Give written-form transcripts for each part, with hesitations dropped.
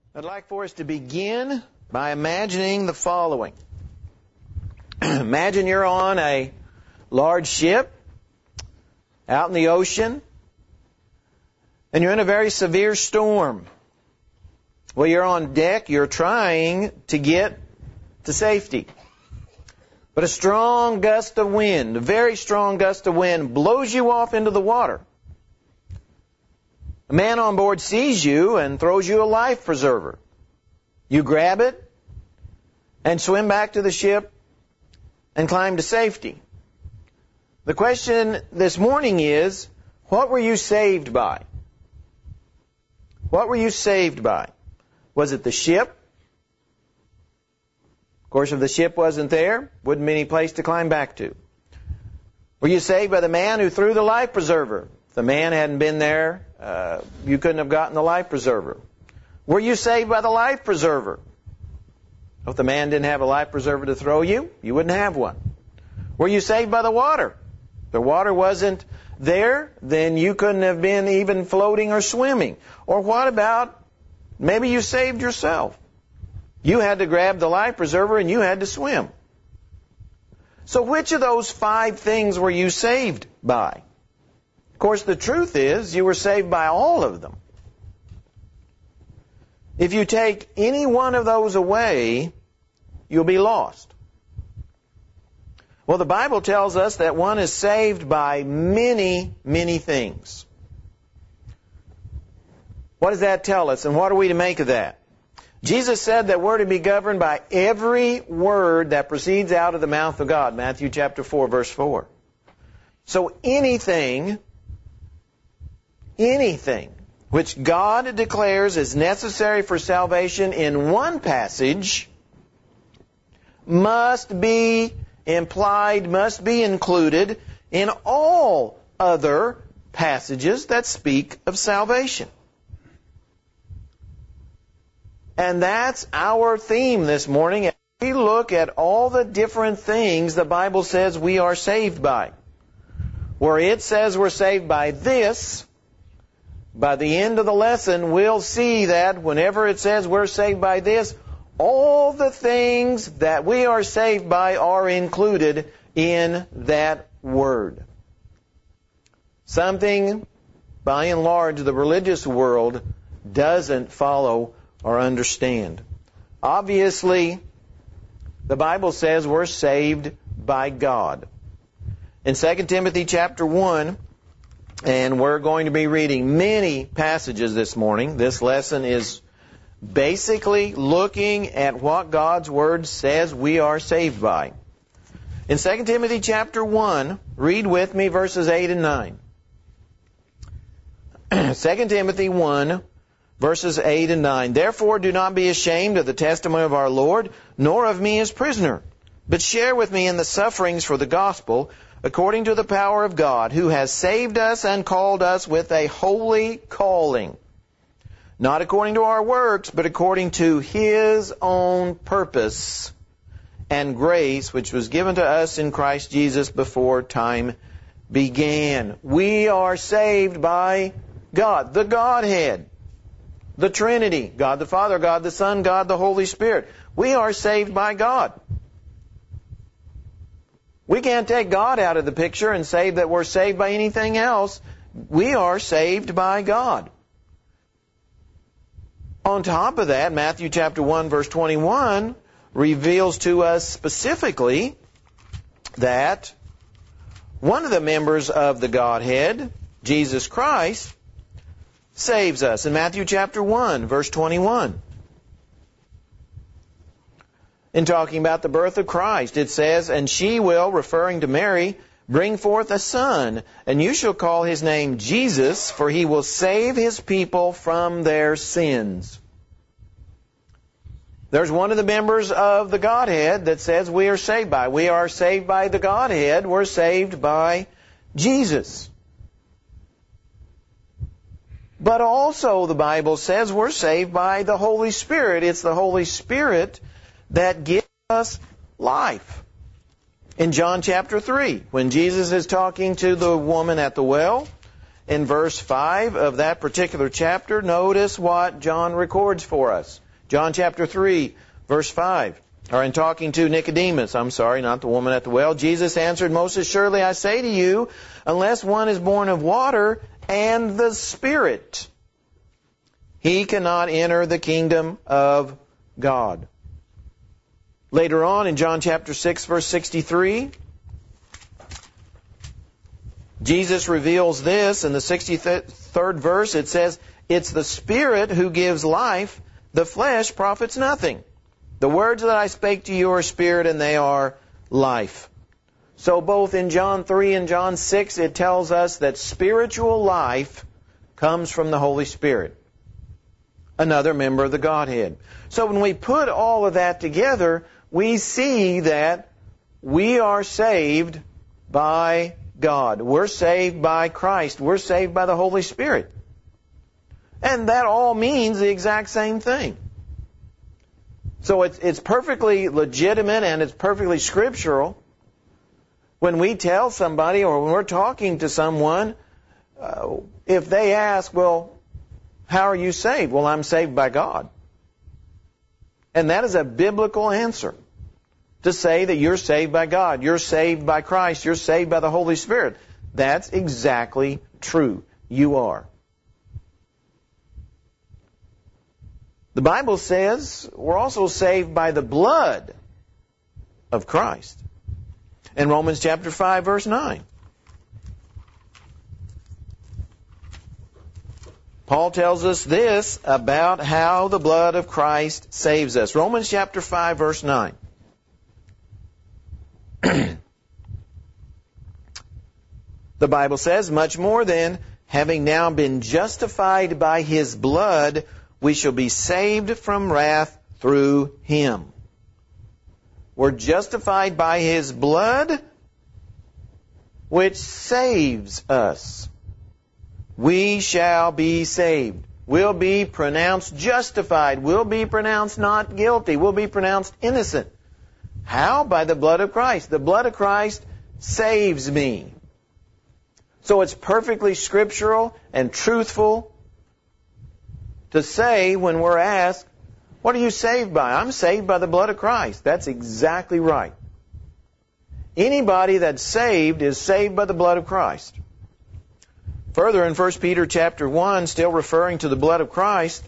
I'd like for us to begin by imagining the following. Imagine you're on a large ship out in the ocean, and you're in a very severe storm. Well, you're on deck, you're trying to get to safety. But a strong gust of wind, a very strong gust of wind, blows you off into the water. A man on board sees you and throws you a life preserver. You grab it and swim back to the ship and climb to safety. The question this morning is, what were you saved by? What were you saved by? Was it the ship? Of course, if the ship wasn't there, wouldn't be any place to climb back to. Were you saved by the man who threw the life preserver? If the man hadn't been there, you couldn't have gotten the life preserver. Were you saved by the life preserver? If the man didn't have a life preserver to throw you, you wouldn't have one. Were you saved by the water? If the water wasn't there, then you couldn't have been even floating or swimming. Or what about maybe you saved yourself? You had to grab the life preserver and you had to swim. So which of those 5 things were you saved by? Of course, the truth is you were saved by all of them. If you take any one of those away, you'll be lost. Well, the Bible tells us that one is saved by many, many things. What does that tell us, and what are we to make of that? Jesus said that we're to be governed by every word that proceeds out of the mouth of God, Matthew chapter 4, verse 4. So anything which God declares is necessary for salvation in one passage must be implied, must be included in all other passages that speak of salvation. And that's our theme this morning as we look at all the different things the Bible says we are saved by. Where it says we're saved by this, by the end of the lesson, we'll see that whenever it says we're saved by this, all the things that we are saved by are included in that word. Something, by and large, the religious world doesn't follow or understand. Obviously, the Bible says we're saved by God. In 2 Timothy chapter 1, and we're going to be reading many passages this morning. This lesson is basically looking at what God's Word says we are saved by. In 2 Timothy chapter 1, read with me verses 8 and 9. 2 Timothy 1, verses 8 and 9. Therefore do not be ashamed of the testimony of our Lord, nor of me as prisoner, but share with me in the sufferings for the gospel, according to the power of God, who has saved us and called us with a holy calling, not according to our works, but according to His own purpose and grace, which was given to us in Christ Jesus before time began. We are saved by God, the Godhead, the Trinity, God the Father, God the Son, God the Holy Spirit. We are saved by God. We can't take God out of the picture and say that we're saved by anything else. We are saved by God. On top of that, Matthew chapter 1, verse 21 reveals to us specifically that one of the members of the Godhead, Jesus Christ, saves us. In Matthew chapter 1, verse 21. In talking about the birth of Christ, it says, and she will, referring to Mary, bring forth a son, and you shall call his name Jesus, for he will save his people from their sins. There's one of the members of the Godhead that says we are saved by. We are saved by the Godhead. We're saved by Jesus. But also the Bible says we're saved by the Holy Spirit. It's the Holy Spirit that gives us life. In John chapter 3, when Jesus is talking to the woman at the well, in verse 5 of that particular chapter, notice what John records for us. John chapter 3, verse 5. Or in talking to Nicodemus, not the woman at the well, Jesus answered, "Most assuredly I say to you, unless one is born of water and the Spirit, he cannot enter the kingdom of God." Later on in John chapter 6, verse 63, Jesus reveals this in the 63rd verse. It says, "It's the Spirit who gives life, the flesh profits nothing. The words that I spake to you are spirit and they are life." So both in John 3 and John 6, it tells us that spiritual life comes from the Holy Spirit, another member of the Godhead. So when we put all of that together, we see that we are saved by God. We're saved by Christ. We're saved by the Holy Spirit. And that all means the exact same thing. So it's perfectly legitimate and it's perfectly scriptural when we tell somebody or when we're talking to someone, if they ask, "Well, how are you saved?" "Well, I'm saved by God." And that is a biblical answer, to say that you're saved by God, you're saved by Christ, you're saved by the Holy Spirit. That's exactly true. You are. The Bible says we're also saved by the blood of Christ. In Romans chapter 5, verse 9. Paul tells us this about how the blood of Christ saves us. Romans chapter 5, verse 9. The Bible says, "Much more then, having now been justified by His blood, we shall be saved from wrath through Him." We're justified by His blood, which saves us. We shall be saved. We'll be pronounced justified. We'll be pronounced not guilty. We'll be pronounced innocent. How? By the blood of Christ. The blood of Christ saves me. So it's perfectly scriptural and truthful to say when we're asked, "What are you saved by?" "I'm saved by the blood of Christ." That's exactly right. Anybody that's saved is saved by the blood of Christ. Further, in 1 Peter chapter 1, still referring to the blood of Christ,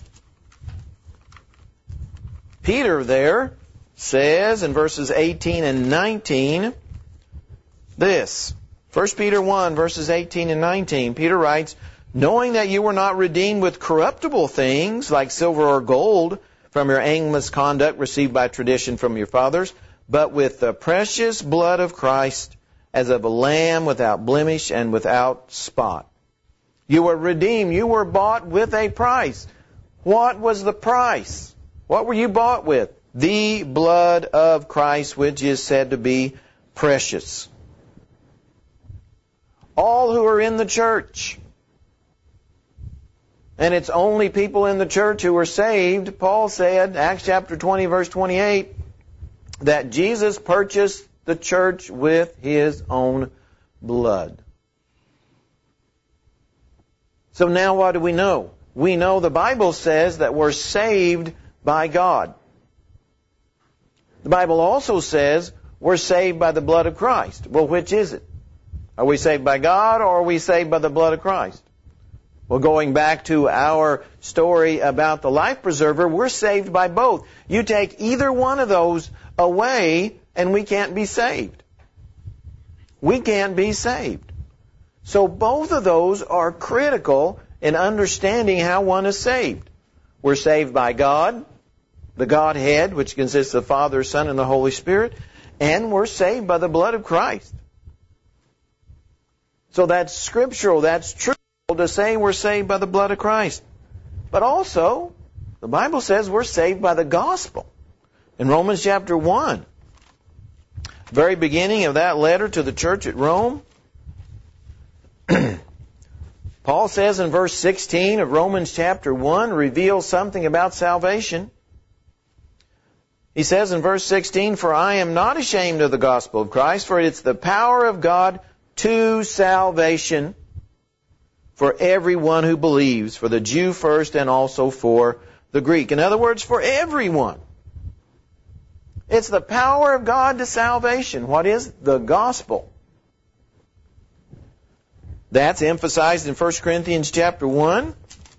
Peter there says in verses 18 and 19 this. 1 Peter 1, verses 18 and 19, Peter writes, "Knowing that you were not redeemed with corruptible things like silver or gold from your aimless conduct received by tradition from your fathers, but with the precious blood of Christ as of a lamb without blemish and without spot." You were redeemed. You were bought with a price. What was the price? What were you bought with? The blood of Christ, which is said to be precious. All who are in the church, and it's only people in the church who are saved, Paul said, Acts chapter 20, verse 28, that Jesus purchased the church with His own blood. So now what do we know? We know the Bible says that we're saved by God. The Bible also says we're saved by the blood of Christ. Well, which is it? Are we saved by God or are we saved by the blood of Christ? Well, going back to our story about the life preserver, we're saved by both. You take either one of those away and we can't be saved. We can't be saved. So both of those are critical in understanding how one is saved. We're saved by God, the Godhead, which consists of the Father, Son, and the Holy Spirit, and we're saved by the blood of Christ. So that's scriptural, that's true to say we're saved by the blood of Christ. But also, the Bible says we're saved by the gospel. In Romans chapter 1, very beginning of that letter to the church at Rome, Paul says in verse 16 of Romans chapter 1, reveals something about salvation. He says in verse 16, "For I am not ashamed of the gospel of Christ, for it's the power of God to salvation for everyone who believes, for the Jew first and also for the Greek. In other words, for everyone. It's the power of God to salvation. What is the gospel? That's emphasized in 1 Corinthians chapter 1.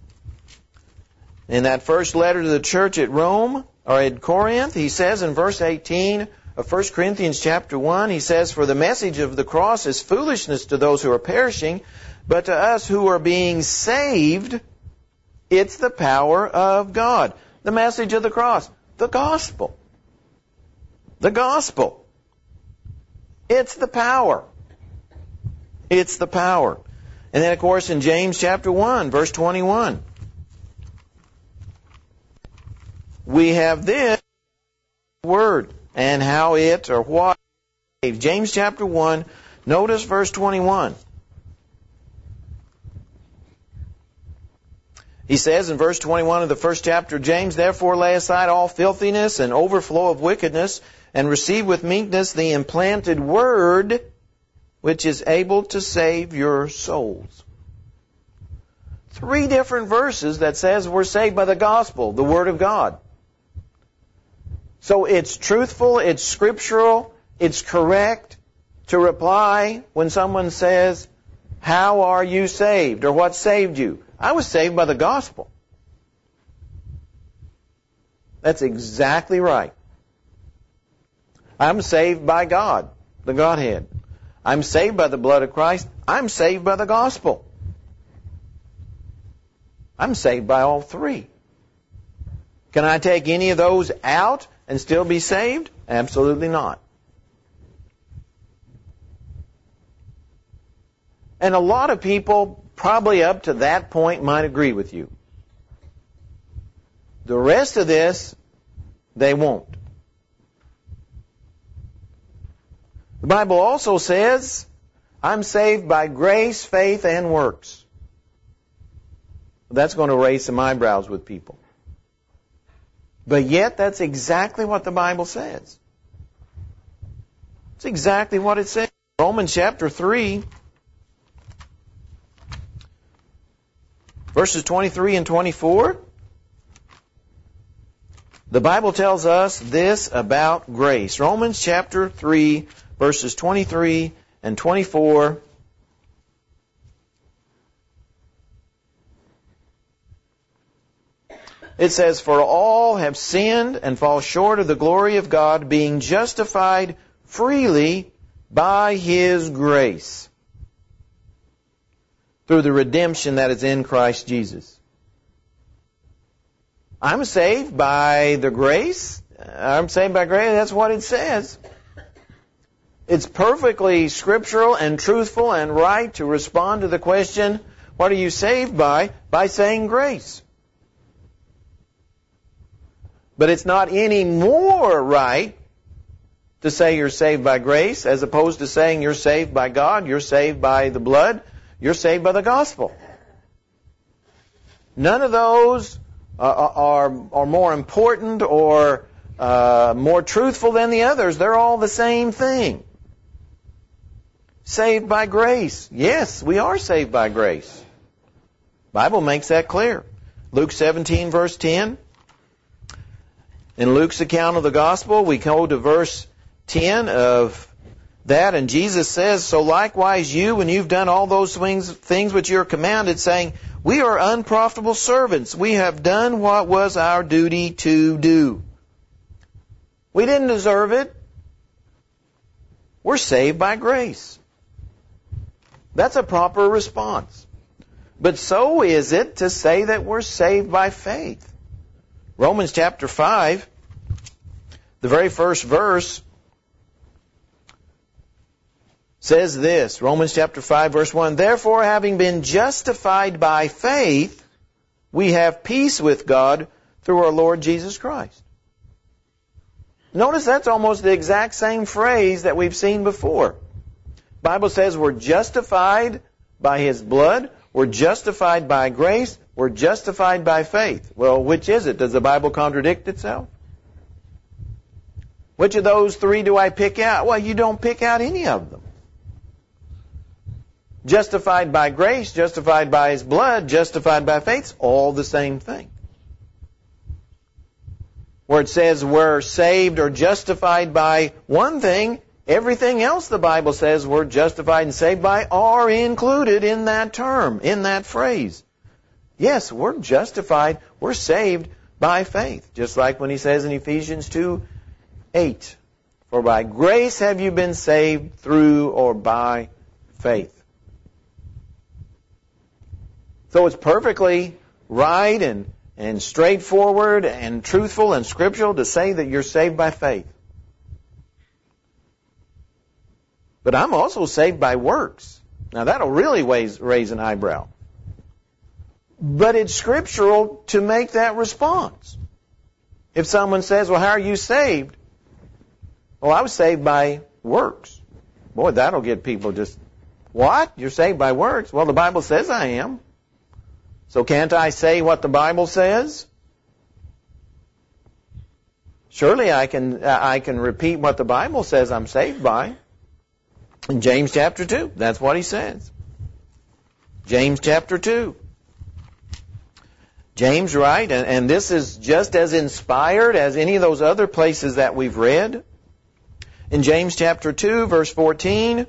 In that first letter to the church at Rome, or at Corinth, he says in verse 18 of 1 Corinthians chapter 1, he says, "For the message of the cross is foolishness to those who are perishing, but to us who are being saved, it's the power of God." The message of the cross, the gospel. The gospel. It's the power. It's the power. And then, of course, in James chapter 1, verse 21, we have this word and how it or what. James chapter 1, notice verse 21. He says in verse 21 of the first chapter of James, "Therefore lay aside all filthiness and overflow of wickedness, and receive with meekness the implanted word, which is able to save your souls." 3 different verses that says we're saved by the gospel, the Word of God. So it's truthful, it's scriptural, it's correct to reply when someone says, "How are you saved?" or "What saved you?" I was saved by the gospel. That's exactly right. I'm saved by God, the Godhead. I'm saved by the blood of Christ. I'm saved by the gospel. I'm saved by all 3. Can I take any of those out and still be saved? Absolutely not. And a lot of people, probably up to that point, might agree with you. The rest of this, they won't. The Bible also says, I'm saved by grace, faith, and works. That's going to raise some eyebrows with people. But yet, that's exactly what the Bible says. It's exactly what it says. Romans chapter 3, verses 23 and 24. The Bible tells us this about grace. Romans chapter 3, verses 23 and 24. It says, "For all have sinned and fall short of the glory of God, being justified freely by His grace, through the redemption that is in Christ Jesus." I'm saved by the grace. I'm saved by grace. That's what it says. It's perfectly scriptural and truthful and right to respond to the question, what are you saved by? By saying grace. But it's not any more right to say you're saved by grace as opposed to saying you're saved by God, you're saved by the blood, you're saved by the gospel. None of those are more important or more truthful than the others. They're all the same thing. Saved by grace. Yes, we are saved by grace. The Bible makes that clear. Luke 17, verse 10. In Luke's account of the gospel, we go to verse 10 of that, and Jesus says, "So likewise you, when you've done all those things which you are commanded, saying, we are unprofitable servants. We have done what was our duty to do." We didn't deserve it. We're saved by grace. That's a proper response. But so is it to say that we're saved by faith. Romans chapter 5, the very first verse, says this. Romans chapter 5, verse 1, "Therefore, having been justified by faith, we have peace with God through our Lord Jesus Christ." Notice that's almost the exact same phrase that we've seen before. The Bible says we're justified by His blood, we're justified by grace, we're justified by faith. Well, which is it? Does the Bible contradict itself? Which of those 3 do I pick out? Well, you don't pick out any of them. justified by grace, justified by His blood, justified by faith, it's all the same thing. Where it says we're saved or justified by one thing, everything else the Bible says we're justified and saved by are included in that term, in that phrase. Yes, we're justified, we're saved by faith. Just like when he says in Ephesians 2:8, for by grace have you been saved through or by faith. So it's perfectly right and straightforward and truthful and scriptural to say that you're saved by faith. But I'm also saved by works. Now that'll really raise an eyebrow. But it's scriptural to make that response. If someone says, well, how are you saved? Well, I was saved by works. Boy, that'll get people just, what? You're saved by works? Well, the Bible says I am. So can't I say what the Bible says? Surely I can repeat what the Bible says I'm saved by. In James chapter 2, that's what he says. James chapter 2. James, right, and this is just as inspired as any of those other places that we've read. In James chapter 2, verse 14,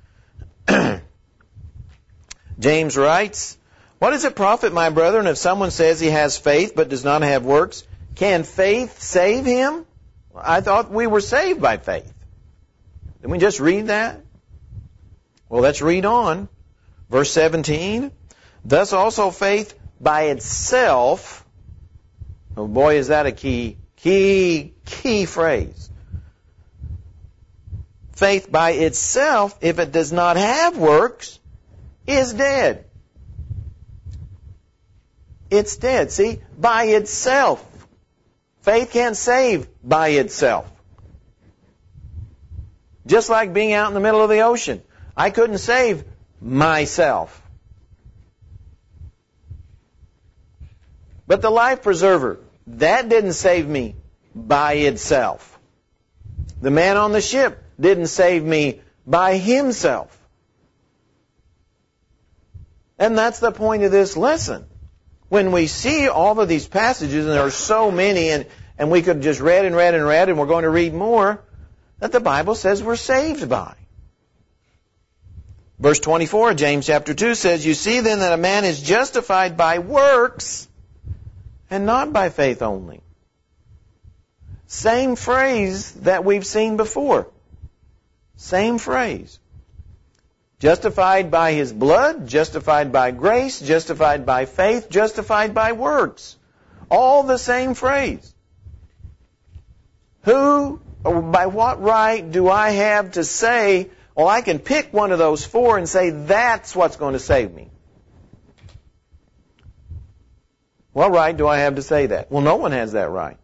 James writes, what does it profit, my brethren, if someone says he has faith but does not have works? Can faith save him? I thought we were saved by faith. Didn't we just read that? Well, let's read on. Verse 17, thus also faith by itself, oh boy, is that a key phrase. Faith by itself, if it does not have works, is dead. It's dead. See, by itself. Faith can't save by itself. Just like being out in the middle of the ocean. I couldn't save myself. But the life preserver, that didn't save me by itself. The man on the ship didn't save me by himself. And that's the point of this lesson. When we see all of these passages, and there are so many, and we could just read, and we're going to read more, that the Bible says we're saved by. Verse 24 of James chapter 2 says, you see then that a man is justified by works, and not by faith only. Same phrase that we've seen before. Same phrase. Justified by His blood, justified by grace, justified by faith, justified by works. All the same phrase. Who, or by what right do I have to say, well, I can pick one of those four and say that's what's going to save me? What right do I have to say that? Well, no one has that right.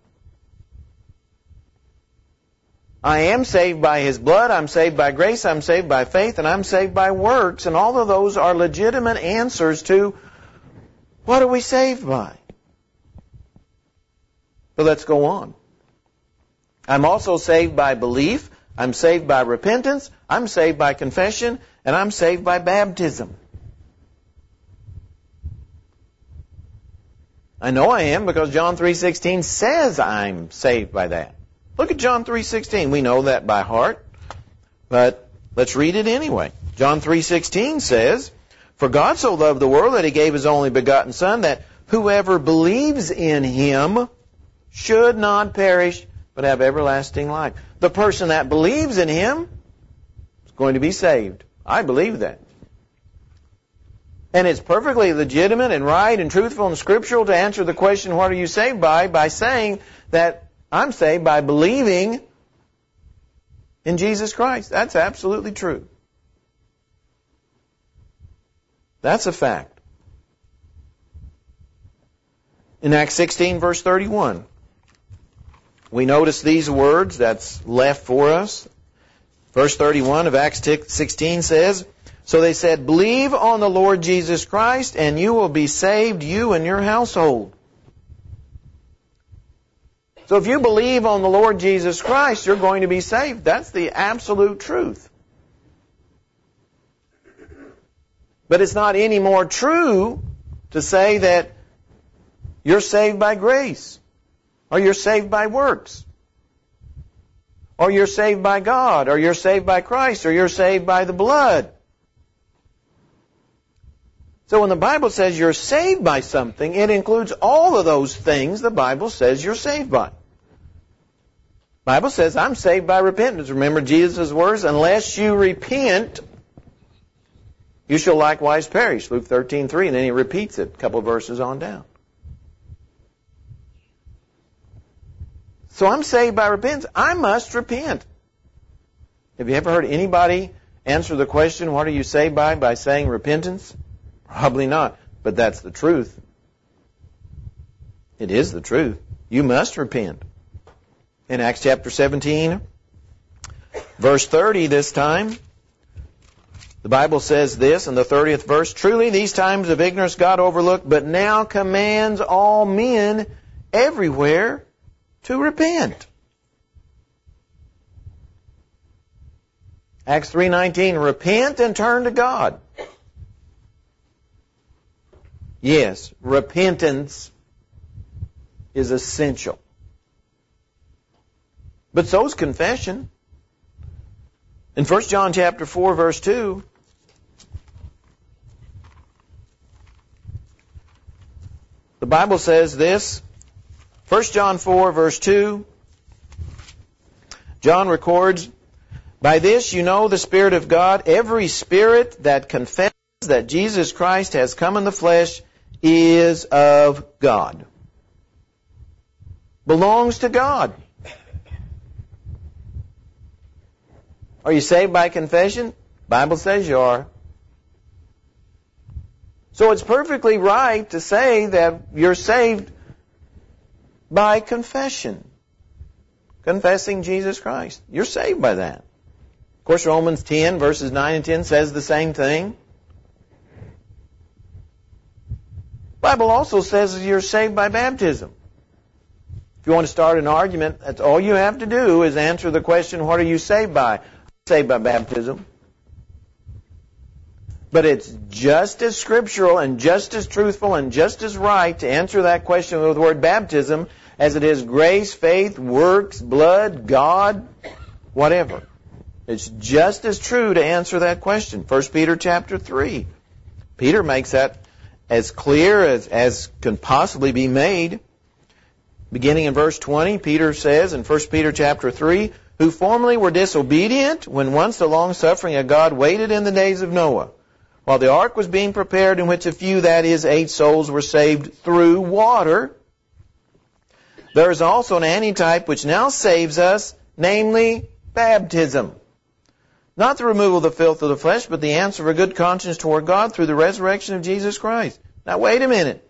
I am saved by His blood, I'm saved by grace, I'm saved by faith, and I'm saved by works. And all of those are legitimate answers to what are we saved by? But let's go on. I'm also saved by belief, I'm saved by repentance, I'm saved by confession, and I'm saved by baptism. I know I am because John 3:16 says I'm saved by that. Look at John 3:16. We know that by heart, but let's read it anyway. John 3:16 says, for God so loved the world that He gave His only begotten Son, that whoever believes in Him should not perish, but have everlasting life. The person that believes in Him is going to be saved. I believe that. And it's perfectly legitimate and right and truthful and scriptural to answer the question, what are you saved by saying that I'm saved by believing in Jesus Christ. That's absolutely true. That's a fact. In Acts 16, verse 31, we notice these words that's left for us. Verse 31 of Acts 16 says, so they said, believe on the Lord Jesus Christ, and you will be saved, you and your household. So if you believe on the Lord Jesus Christ, you're going to be saved. That's the absolute truth. But it's not any more true to say that you're saved by grace, or you're saved by works, or you're saved by God, or you're saved by Christ, or you're saved by the blood. So when the Bible says you're saved by something, it includes all of those things the Bible says you're saved by. The Bible says, I'm saved by repentance. Remember Jesus' words, unless you repent, you shall likewise perish. Luke 13:3, and then he repeats it a couple of verses on down. So I'm saved by repentance. I must repent. Have you ever heard anybody answer the question, what are you saved by saying repentance? Probably not, but that's the truth. It is the truth. You must repent. In Acts chapter 17, verse 30 this time, the Bible says this in the 30th verse, truly these times of ignorance God overlooked, but now commands all men everywhere to repent. Acts 3:19, repent and turn to God. Yes, repentance is essential. But so is confession. In 1 John chapter 4, verse 2, the Bible says this, 1 John 4, verse 2, John records, by this you know the Spirit of God, every spirit that confesses that Jesus Christ has come in the flesh is of God. Belongs to God. Are you saved by confession? The Bible says you are. So it's perfectly right to say that you're saved by confession. Confessing Jesus Christ. You're saved by that. Of course, Romans 10, verses 9 and 10 says the same thing. The Bible also says you're saved by baptism. If you want to start an argument, that's all you have to do is answer the question, what are you saved by? I'm saved by baptism. But it's just as scriptural and just as truthful and just as right to answer that question with the word baptism as it is grace, faith, works, blood, God, whatever. It's just as true to answer that question. 1 Peter chapter 3. Peter makes that as clear as can possibly be made. Beginning in verse 20, Peter says in 1 Peter chapter 3, who formerly were disobedient when once the long-suffering of God waited in the days of Noah, while the ark was being prepared in which a few, that is, 8 souls, were saved through water. There is also an antitype which now saves us, namely baptism. Not the removal of the filth of the flesh, but the answer of a good conscience toward God through the resurrection of Jesus Christ. Now wait a minute.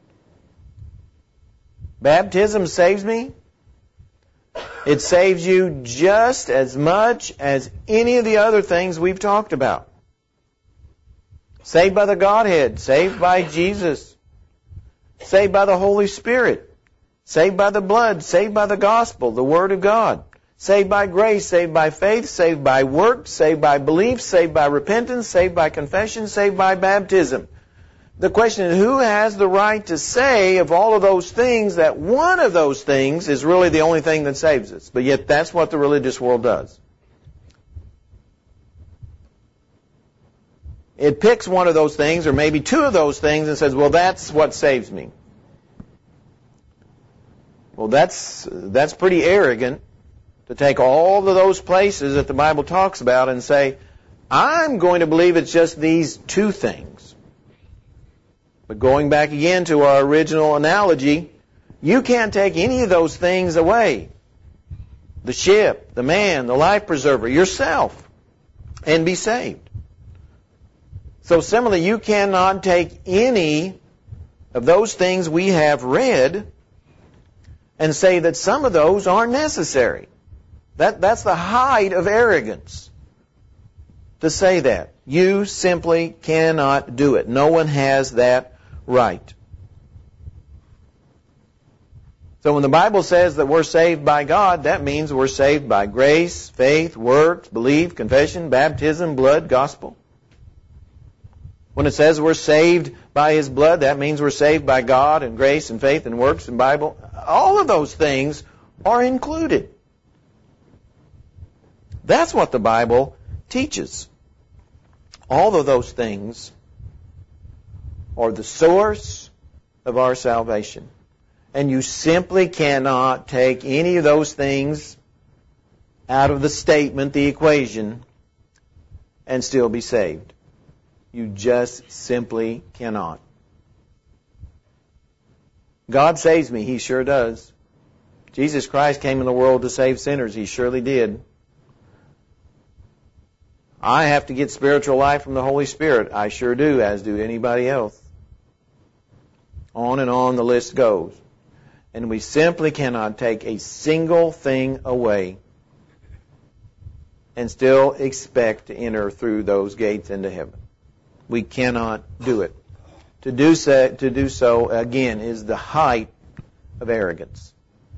Baptism saves me? It saves you just as much as any of the other things we've talked about. Saved by the Godhead, saved by Jesus, saved by the Holy Spirit, saved by the blood, saved by the gospel, the Word of God. Saved by grace, saved by faith, saved by works, saved by belief, saved by repentance, saved by confession, saved by baptism. The question is, who has the right to say of all of those things that one of those things is really the only thing that saves us? But yet that's what the religious world does. It picks one of those things, or maybe two of those things, and says, well, that's what saves me. Well, that's pretty arrogant to take all of those places that the Bible talks about and say, I'm going to believe it's just these two things. But going back again to our original analogy, you can't take any of those things away. The ship, the man, the life preserver, yourself, and be saved. So similarly, you cannot take any of those things we have read and say that some of those aren't necessary. That's the height of arrogance to say that. You simply cannot do it. No one has that right. So when the Bible says that we're saved by God, that means we're saved by grace, faith, works, belief, confession, baptism, blood, gospel. When it says we're saved by His blood, that means we're saved by God and grace and faith and works and Bible. All of those things are included. That's what the Bible teaches. All of those things are the source of our salvation. And you simply cannot take any of those things out of the statement, the equation, and still be saved. You just simply cannot. God saves me. He sure does. Jesus Christ came in the world to save sinners. He surely did. I have to get spiritual life from the Holy Spirit. I sure do, as do anybody else. On and on the list goes. And we simply cannot take a single thing away and still expect to enter through those gates into heaven. We cannot do it. To do so, again, is the height of arrogance.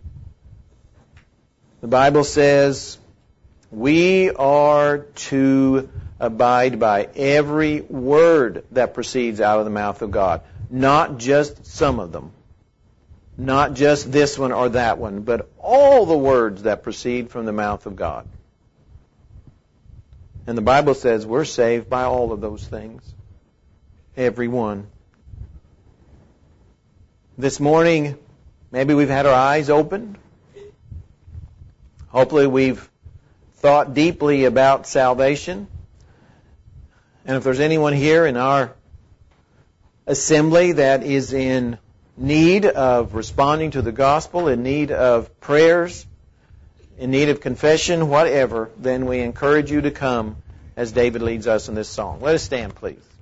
The Bible says we are to abide by every word that proceeds out of the mouth of God. Not just some of them. Not just this one or that one, but all the words that proceed from the mouth of God. And the Bible says we're saved by all of those things. Every one. This morning, maybe we've had our eyes opened. Hopefully we've thought deeply about salvation. And if there's anyone here in our assembly that is in need of responding to the gospel, in need of prayers, in need of confession, whatever, then we encourage you to come as David leads us in this song. Let us stand, please.